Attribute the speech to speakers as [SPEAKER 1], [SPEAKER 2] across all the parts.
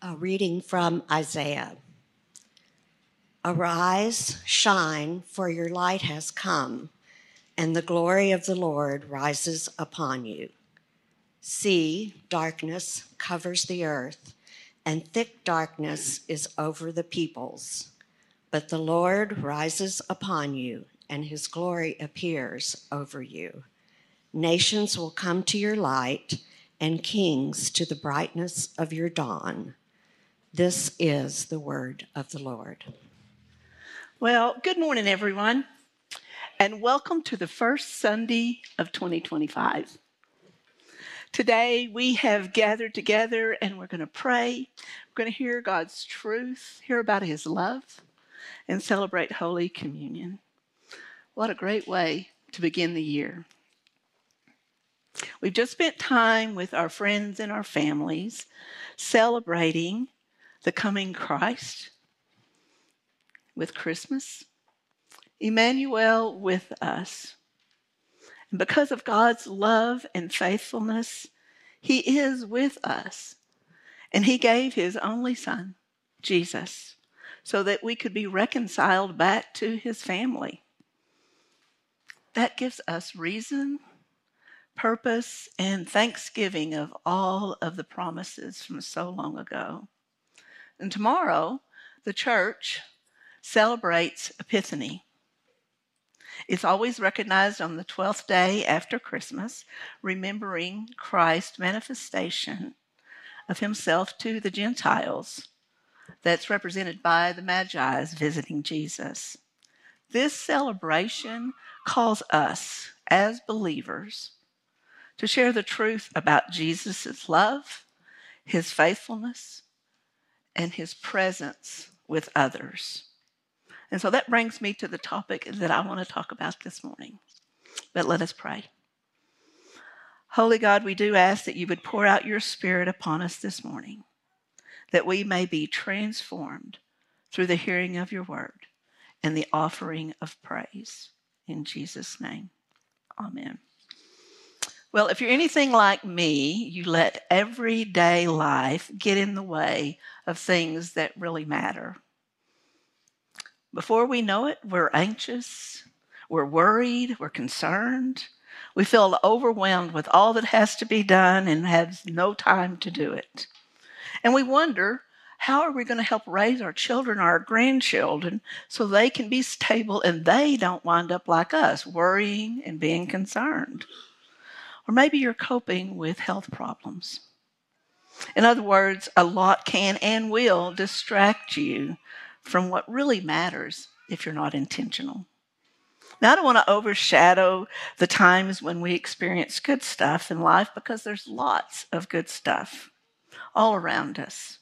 [SPEAKER 1] A reading from Isaiah. Arise, shine, for your light has come, and the glory of the Lord rises upon you. See, darkness covers the earth, and thick darkness is over the peoples. But the Lord rises upon you, and his glory appears over you. Nations will come to your light, and kings to the brightness of your dawn. This is the word of the Lord.
[SPEAKER 2] Well, good morning, everyone, and welcome to the first Sunday of 2025. Today, we have gathered together and we're going to pray. We're going to hear God's truth, hear about his love, and celebrate Holy Communion. What a great way to begin the year. We've just spent time with our friends and our families celebrating the coming Christ with Christmas. Emmanuel with us. And because of God's love and faithfulness, he is with us. And he gave his only son, Jesus, so that we could be reconciled back to his family. That gives us reason, purpose, and thanksgiving of all of the promises from so long ago. And tomorrow, the church celebrates Epiphany. It's always recognized on the 12th day after Christmas, remembering Christ's manifestation of himself to the Gentiles. That's represented by the Magi visiting Jesus. This celebration calls us, as believers, to share the truth about Jesus' love, his faithfulness, and his presence with others. And so that brings me to the topic that I want to talk about this morning. But let us pray. Holy God, we do ask that you would pour out your Spirit upon us this morning, that we may be transformed through the hearing of your word and the offering of praise. In Jesus' name, amen. Well, if you're anything like me, you let everyday life get in the way of things that really matter. Before we know it, we're anxious, we're worried, we're concerned. We feel overwhelmed with all that has to be done and have no time to do it. And we wonder, how are we going to help raise our children, our grandchildren, so they can be stable and they don't wind up like us, worrying and being concerned? Or maybe you're coping with health problems. In other words, a lot can and will distract you from what really matters if you're not intentional. Now, I don't want to overshadow the times when we experience good stuff in life, because there's lots of good stuff all around us.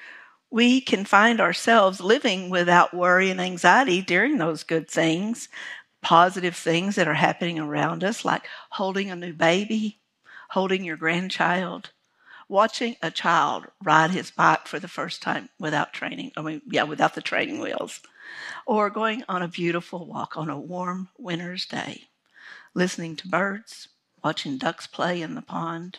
[SPEAKER 2] We can find ourselves living without worry and anxiety during those good things, positive things that are happening around us, like holding a new baby, holding your grandchild, watching a child ride his bike for the first time without the training wheels, or going on a beautiful walk on a warm winter's day, listening to birds, watching ducks play in the pond.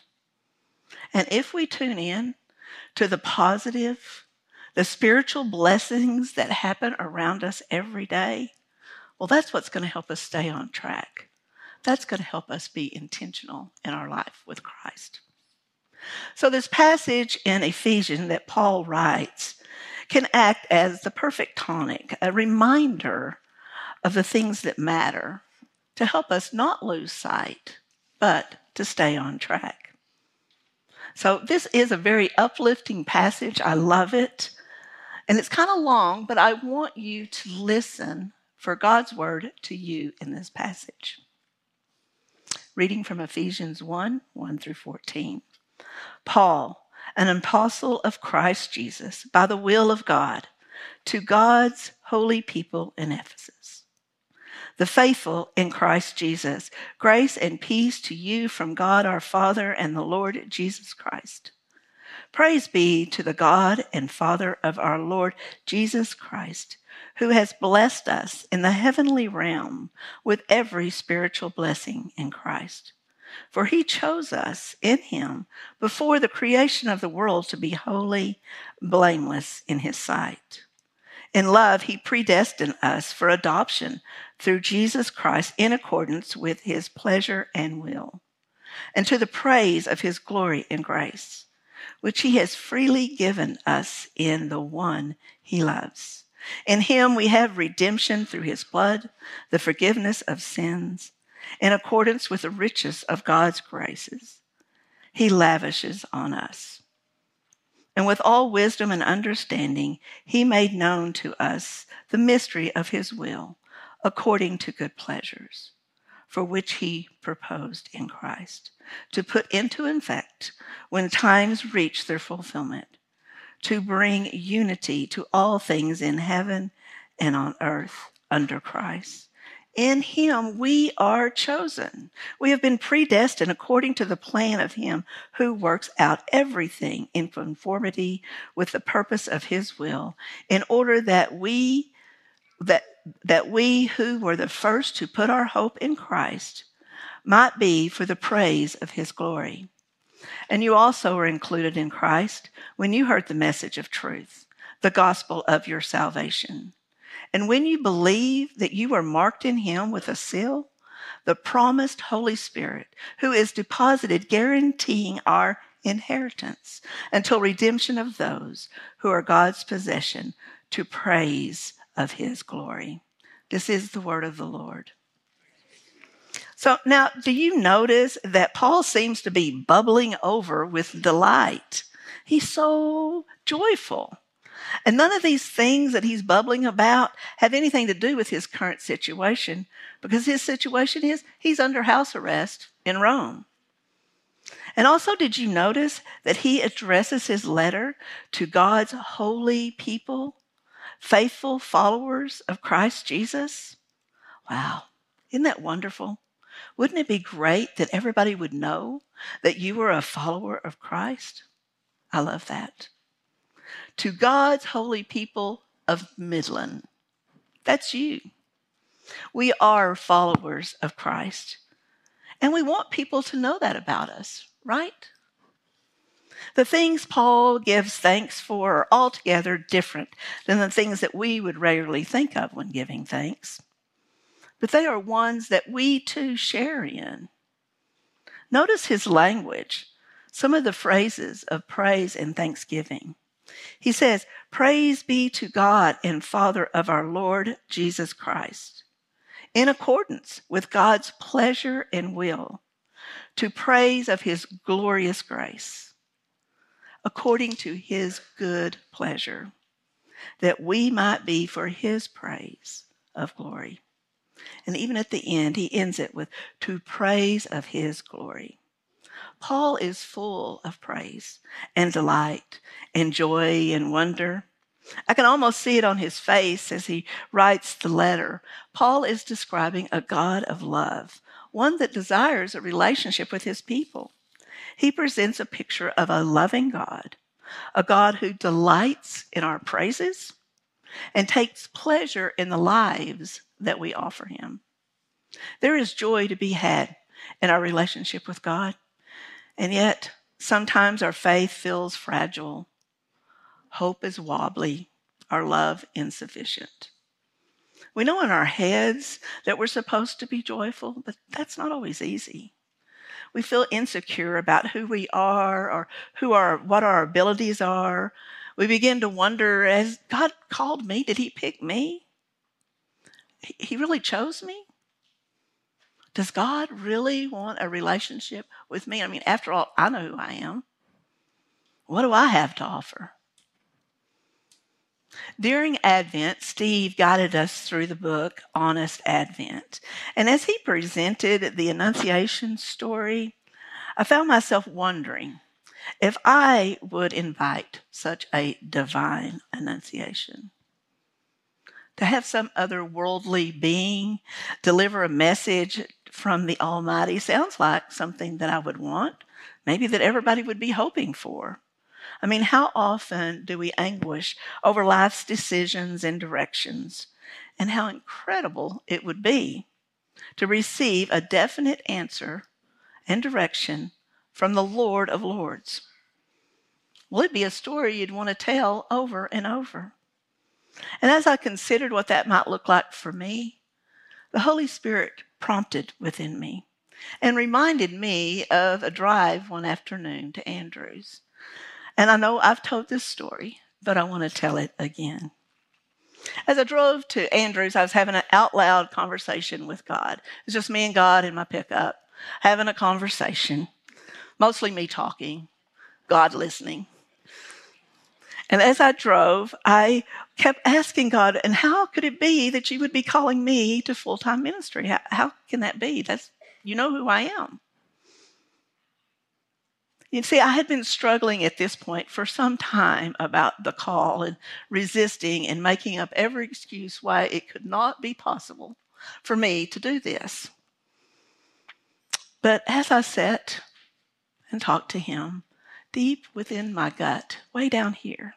[SPEAKER 2] And if we tune in to the positive, the spiritual blessings that happen around us every day, well, that's what's going to help us stay on track. That's going to help us be intentional in our life with Christ. So this passage in Ephesians that Paul writes can act as the perfect tonic, a reminder of the things that matter, to help us not lose sight, but to stay on track. So this is a very uplifting passage. I love it. And it's kind of long, but I want you to listen for God's word to you in this passage. Reading from Ephesians 1 through 14. Paul, an apostle of Christ Jesus, by the will of God, to God's holy people in Ephesus. The faithful in Christ Jesus, grace and peace to you from God our Father and the Lord Jesus Christ. Praise be to the God and Father of our Lord Jesus Christ, who has blessed us in the heavenly realm with every spiritual blessing in Christ. For he chose us in him before the creation of the world to be holy, blameless in his sight. In love, he predestined us for adoption through Jesus Christ in accordance with his pleasure and will, and to the praise of his glory and grace, which he has freely given us in the one he loves. In him we have redemption through his blood, the forgiveness of sins, in accordance with the riches of God's graces he lavishes on us. And with all wisdom and understanding, he made known to us the mystery of his will, according to good pleasures, for which he proposed in Christ, to put into effect when times reach their fulfillment, to bring unity to all things in heaven and on earth under Christ. In him we are chosen. We have been predestined according to the plan of him who works out everything in conformity with the purpose of his will, in order that we who were the first to put our hope in Christ might be for the praise of his glory. And you also were included in Christ when you heard the message of truth, the gospel of your salvation. And when you believe that you are marked in him with a seal, the promised Holy Spirit, who is deposited, guaranteeing our inheritance until redemption of those who are God's possession, to praise of his glory. This is the word of the Lord. So now, do you notice that Paul seems to be bubbling over with delight? He's so joyful. And none of these things that he's bubbling about have anything to do with his current situation, because his situation is he's under house arrest in Rome. And also, did you notice that he addresses his letter to God's holy people, faithful followers of Christ Jesus? Wow, isn't that wonderful? Wouldn't it be great that everybody would know that you were a follower of Christ? I love that. To God's holy people of Midland. That's you. We are followers of Christ. And we want people to know that about us, right? The things Paul gives thanks for are altogether different than the things that we would regularly think of when giving thanks. But they are ones that we too share in. Notice his language, some of the phrases of praise and thanksgiving. He says, "Praise be to God and Father of our Lord Jesus Christ, in accordance with God's pleasure and will, to praise of his glorious grace, according to his good pleasure, that we might be for his praise of glory." And even at the end, he ends it with, "to praise of his glory." Paul is full of praise and delight and joy and wonder. I can almost see it on his face as he writes the letter. Paul is describing a God of love, one that desires a relationship with his people. He presents a picture of a loving God, a God who delights in our praises and takes pleasure in the lives that we offer him. There is joy to be had in our relationship with God. And yet, sometimes our faith feels fragile, hope is wobbly, our love insufficient. We know in our heads that we're supposed to be joyful, but that's not always easy. We feel insecure about who we are or what our abilities are. We begin to wonder, has God called me? Did he pick me? He really chose me? Does God really want a relationship with me? I mean, after all, I know who I am. What do I have to offer? During Advent, Steve guided us through the book Honest Advent. And as he presented the Annunciation story, I found myself wondering if I would invite such a divine Annunciation. To have some other worldly being deliver a message from the Almighty sounds like something that I would want, maybe that everybody would be hoping for. I mean, how often do we anguish over life's decisions and directions? And how incredible it would be to receive a definite answer and direction from the Lord of Lords. Well, it'd be a story you'd want to tell over and over. And as I considered what that might look like for me, the Holy Spirit prompted within me and reminded me of a drive one afternoon to Andrews. And I know I've told this story, but I want to tell it again. As I drove to Andrews, I was having an out loud conversation with God. It was just me and God in my pickup, having a conversation, mostly me talking, God listening. And as I drove, I kept asking God, and how could it be that you would be calling me to full-time ministry? How can that be? You know who I am. You see, I had been struggling at this point for some time about the call and resisting and making up every excuse why it could not be possible for me to do this. But as I sat and talked to him, deep within my gut, way down here,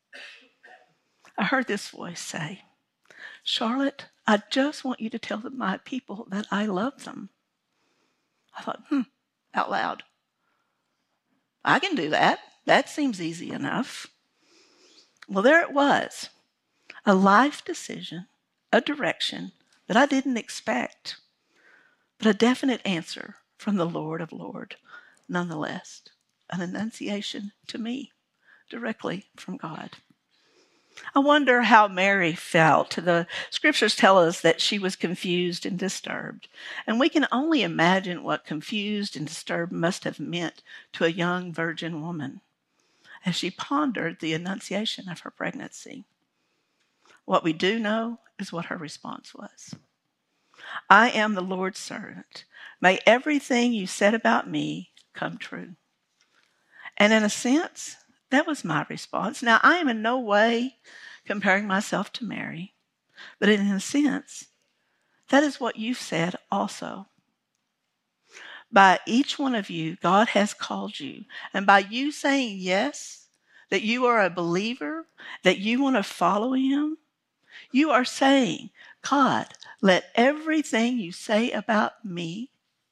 [SPEAKER 2] I heard this voice say, Charlotte, I just want you to tell my people that I love them. I thought, out loud. I can do that. That seems easy enough. Well, there it was. A life decision, a direction that I didn't expect, but a definite answer from the Lord of Lords, nonetheless. An annunciation to me, directly from God. I wonder how Mary felt. The scriptures tell us that she was confused and disturbed. And we can only imagine what confused and disturbed must have meant to a young virgin woman as she pondered the annunciation of her pregnancy. What we do know is what her response was. I am the Lord's servant. May everything you said about me come true. And in a sense, that was my response. Now, I am in no way comparing myself to Mary, but in a sense, that is what you've said also. By each one of you, God has called you. And by you saying yes, that you are a believer, that you want to follow him, you are saying, God, let everything you say about me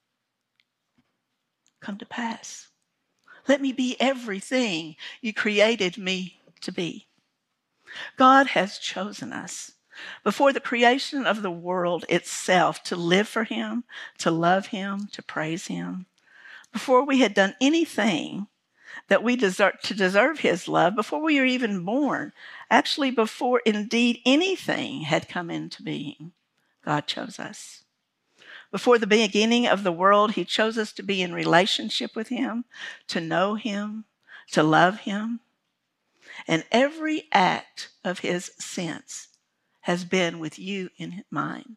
[SPEAKER 2] come to pass. Let me be everything you created me to be. God has chosen us before the creation of the world itself to live for him, to love him, to praise him. Before we had done anything that we deserve his love, before we were even born, actually before indeed anything had come into being, God chose us. Before the beginning of the world, he chose us to be in relationship with him, to know him, to love him. And every act of his since has been with you in mind.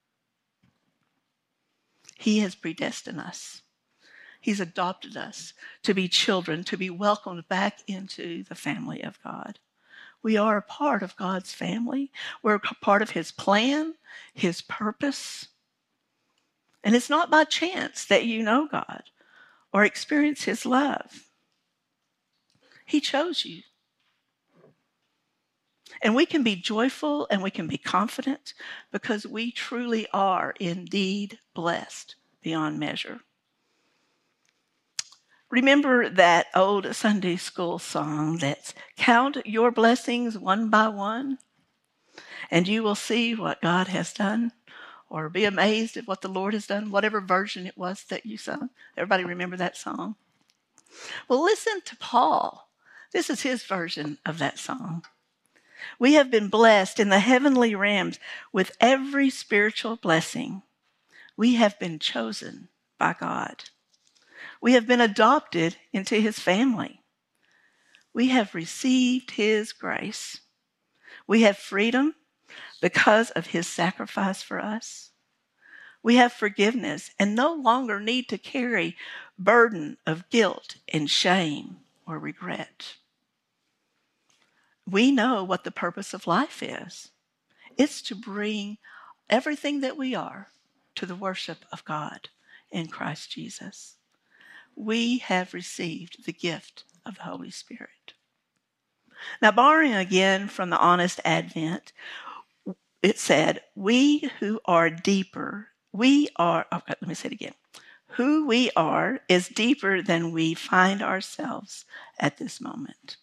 [SPEAKER 2] He has predestined us. He's adopted us to be children, to be welcomed back into the family of God. We are a part of God's family. We're a part of his plan, his purpose. And it's not by chance that you know God or experience his love. He chose you. And we can be joyful and we can be confident because we truly are indeed blessed beyond measure. Remember that old Sunday school song that's count your blessings one by one and you will see what God has done, or be amazed at what the Lord has done, whatever version it was that you sung. Everybody remember that song? Well, listen to Paul. This is his version of that song. We have been blessed in the heavenly realms with every spiritual blessing. We have been chosen by God. We have been adopted into his family. We have received his grace. We have freedom because of his sacrifice for us. We have forgiveness and no longer need to carry burden of guilt and shame or regret. We know what the purpose of life is. It's to bring everything that we are to the worship of God in Christ Jesus. We have received the gift of the Holy Spirit. Now, borrowing again from the Honest Advent, it said, we who are deeper, let me say it again. Who we are is deeper than we find ourselves at this moment.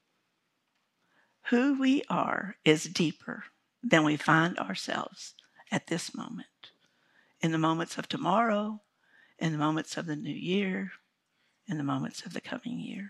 [SPEAKER 2] Who we are is deeper than we find ourselves at this moment. In the moments of tomorrow, in the moments of the new year, in the moments of the coming year.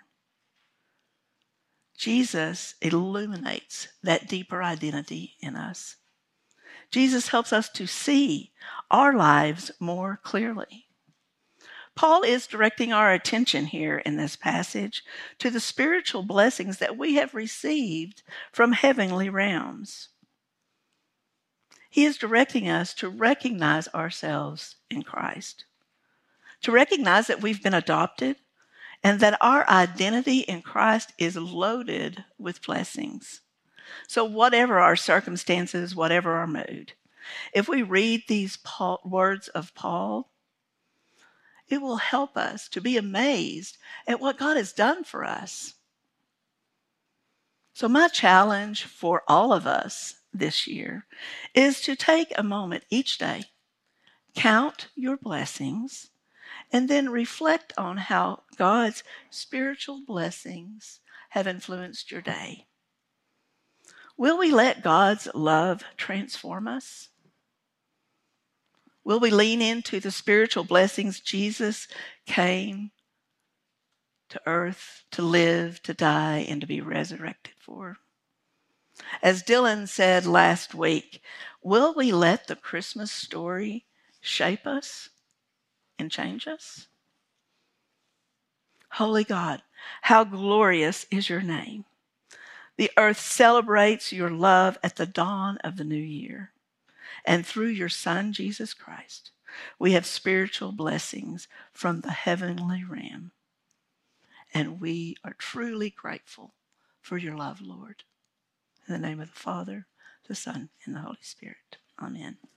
[SPEAKER 2] Jesus illuminates that deeper identity in us. Jesus helps us to see our lives more clearly. Paul is directing our attention here in this passage to the spiritual blessings that we have received from heavenly realms. He is directing us to recognize ourselves in Christ, to recognize that we've been adopted and that our identity in Christ is loaded with blessings. So whatever our circumstances, whatever our mood, if we read these words of Paul, it will help us to be amazed at what God has done for us. So my challenge for all of us this year is to take a moment each day, count your blessings, and then reflect on how God's spiritual blessings have influenced your day. Will we let God's love transform us? Will we lean into the spiritual blessings Jesus came to earth to live, to die, and to be resurrected for? As Dylan said last week, will we let the Christmas story shape us and change us? Holy God, how glorious is your name. The earth celebrates your love at the dawn of the new year. And through your Son, Jesus Christ, we have spiritual blessings from the heavenly realm. And we are truly grateful for your love, Lord. In the name of the Father, the Son, and the Holy Spirit. Amen.